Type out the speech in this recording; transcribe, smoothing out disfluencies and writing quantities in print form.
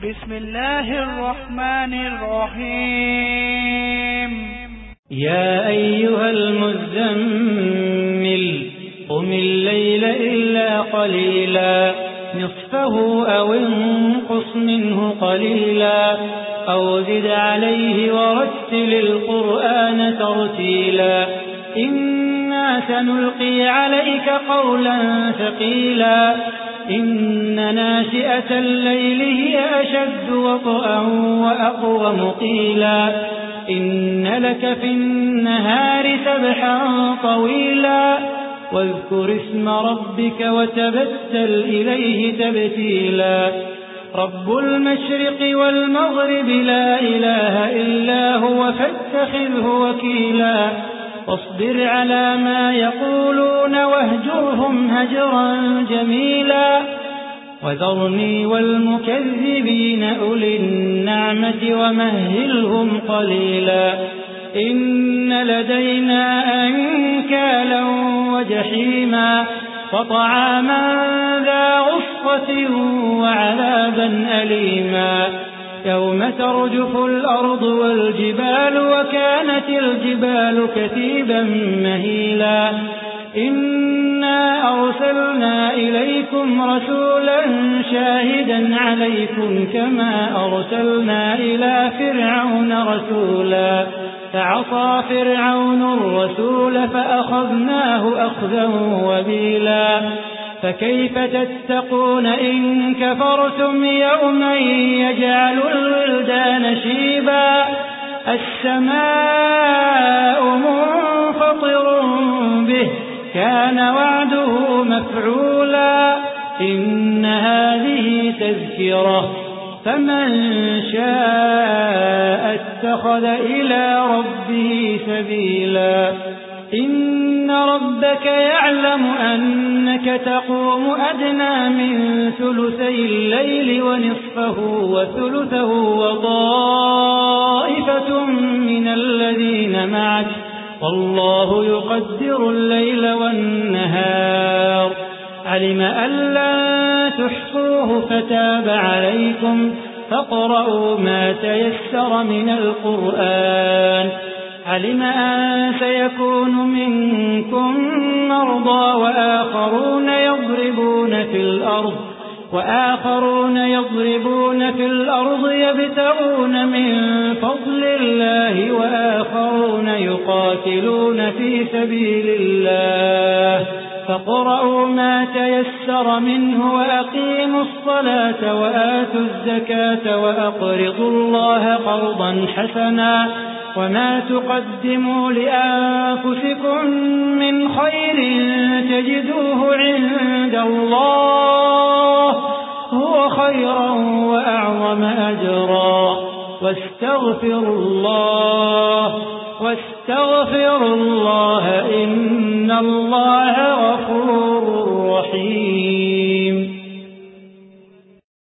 بسم الله الرحمن الرحيم. يا أيها المزمل قم الليل إلا قليلا نصفه أو انقص منه قليلا أو زد عليه ورتل القرآن ترتيلا إنا سنلقي عليك قولا ثقيلا إن ناشئة الليل هي أشد وطئا وأقوم قيلا إن لك في النهار سبحا طويلا واذكر اسم ربك وتبتل إليه تبتيلا رب المشرق والمغرب لا إله إلا هو فاتخذه وكيلا واصبر على ما يقولون واهجرهم هجرا جميلا وذرني والمكذبين أولي النعمة ومهلهم قليلا إن لدينا أنكالا وجحيما وطعاما ذا غصة وعذابا أليما يوم ترجف الأرض والجبال وكانت الجبال كثيبا مهيلا إنا أرسلنا إليكم رسولا شاهدا عليكم كما أرسلنا إلى فرعون رسولا فعصى فرعون الرسول فأخذناه أخذا وبيلا فكيف تتقون إن كفرتم يوما يجعل الولدان شيبا السماء منفطر به كان وعده مفعولا إن هذه تذكرة فمن شاء اتخذ إلى ربه سبيلا إن ربك يعلم أنك تقوم أدنى من ثلثي الليل ونصفه وثلثه وطائفة من الذين معك والله يقدر الليل والنهار علم أن لن تحصوه فتاب عليكم فاقرؤوا ما تيسر من القرآن علم أن سيكون منكم مرضى وآخرون يضربون في الأرض يبتغون من فضل الله وآخرون يقاتلون في سبيل الله فاقرؤوا ما تيسر منه وأقيموا الصلاة وآتوا الزكاة وأقرضوا الله قرضا حسنا وما تقدموا لأنفسكم من خير تجدوه عند الله هو خيرا وأعظم أجرا واستغفروا الله إن الله